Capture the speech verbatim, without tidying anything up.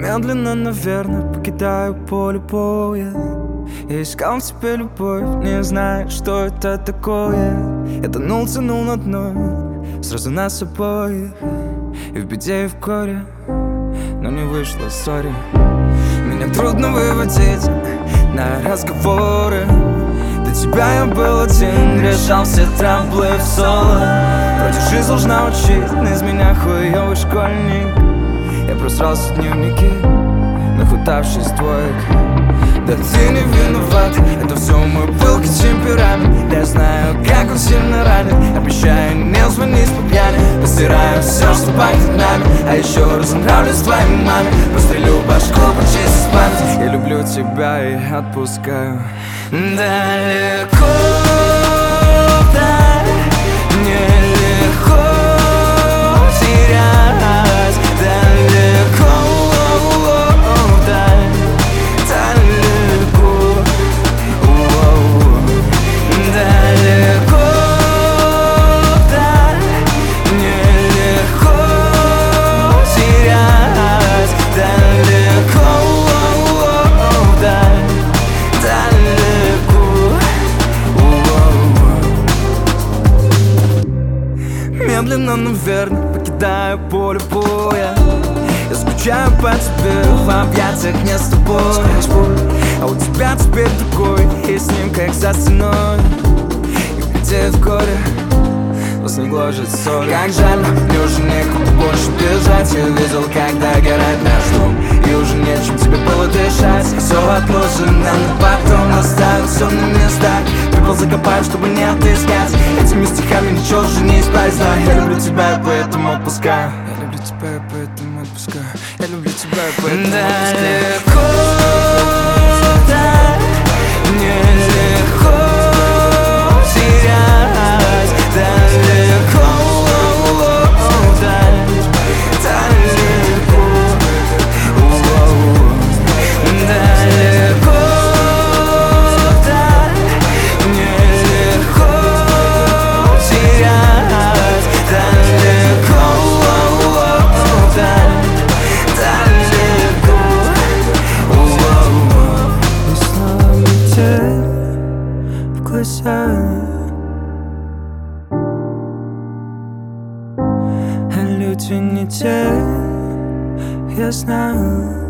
Медленно, наверное, покидаю поле боя. Я искал в тебе любовь, не зная, что это такое. Я тонул, тянул на дно, сразу нас обоих. И в беде, и в горе, но не вышло, сори. Меня трудно выводить на разговоры. До тебя я был один, решал все траблы в соло. Вроде жизнь должна учить, но из меня хуёвый школьник. Я просрался в дневники, нахватавшись двоек. Да ты не виноват, это все мой пылкий темперамент. Я знаю, как он сильно ранит. Обещаю не звонить по пьяни. Постираю все, что пахнет нами. А еще раз нравлюсь твоей маме. Прострелю башку, почистить память. Я люблю тебя и отпускаю далеко вдаль. Нелегко терять. Далеко вдаль. Далеко, далеко вдаль. Нелегко терять. Далеко вдаль. Далеко. Медленно, наверное, покидаю поле боя. Я скучаю по тебе, в объятиях не с тобой. А у тебя теперь другой, и с ним как за стеной. И в беде, в горе вас не гложет соль. Как жаль, мне уже некуда больше бежать. Я видел, когда горит наш дом, и уже нечем тебе было дышать. Все отложено на потом, оставил все на местах. Прибыл закопать, чтобы не отыскать. Этими стихами ничего уже не исправить. Но я люблю тебя, и поэтому отпускаю. Я люблю тебя, и поэтому отпускаю. Я люблю тебя, и поэтому отпускаю. Далеко вдаль. Нелегко терять. Далеко вдаль. Далеко. Далеко вдаль. Нелегко терять. Далеко вдаль. Далеко. И снова метель в глазах. А люди не те, я знаю.